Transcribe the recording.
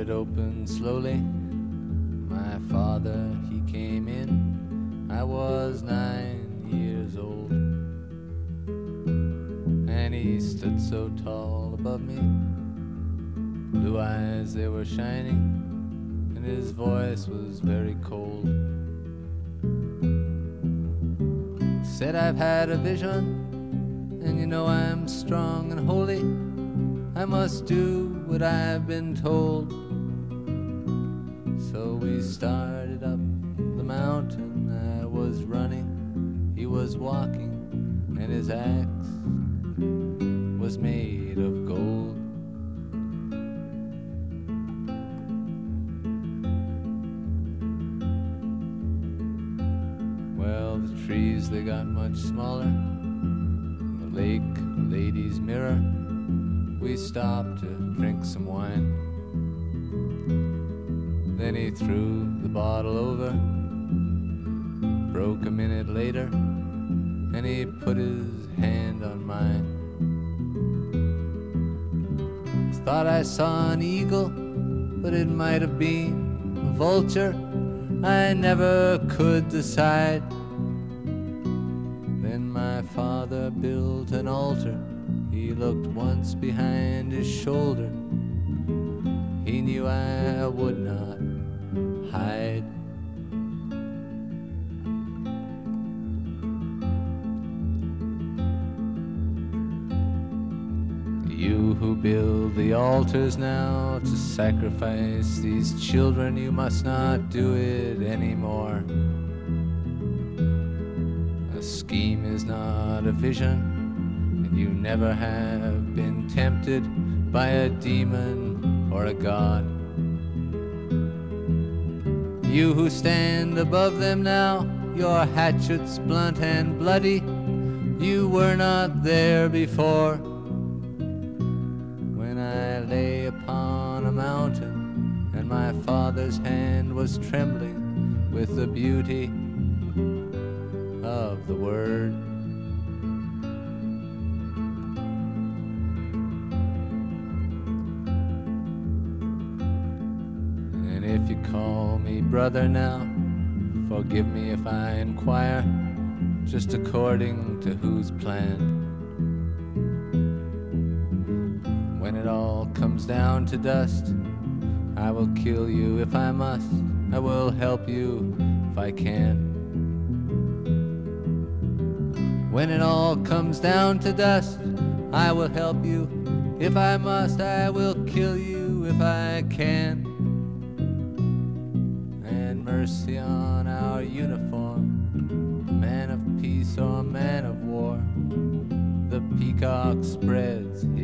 it open slowly. My father, he came in. I was 9 years old, and he stood so tall above me. Blue eyes, they were shining, and his voice was very cold. Said, I've had a vision, and you know I'm strong and holy. I must do what I've been told. So we started up the mountain. I was running, he was walking, and his axe was made of gold. Well, the trees, they got much smaller. The lake, the lady's mirror. We stopped to drink some wine. Then he threw the bottle over. Broke a minute later, and he put his hand on mine. Thought I saw an eagle, but it might have been a vulture. I never could decide. Then my father built an altar. He looked once behind his shoulder. He knew I would not hide. You who build the altars now to sacrifice these children, you must not do it anymore. A scheme is not a vision. You never have been tempted by a demon or a god. You who stand above them now, your hatchets blunt and bloody, you were not there before. When I lay upon a mountain and my father's hand was trembling with the beauty of the word. If you call me brother now, forgive me if I inquire, just according to whose plan. When it all comes down to dust, I will kill you if I must. I will help you if I can. When it all comes down to dust, I will help you if I must. I will kill you if I can. Mercy on our uniform, man of peace or man of war. The peacock spreads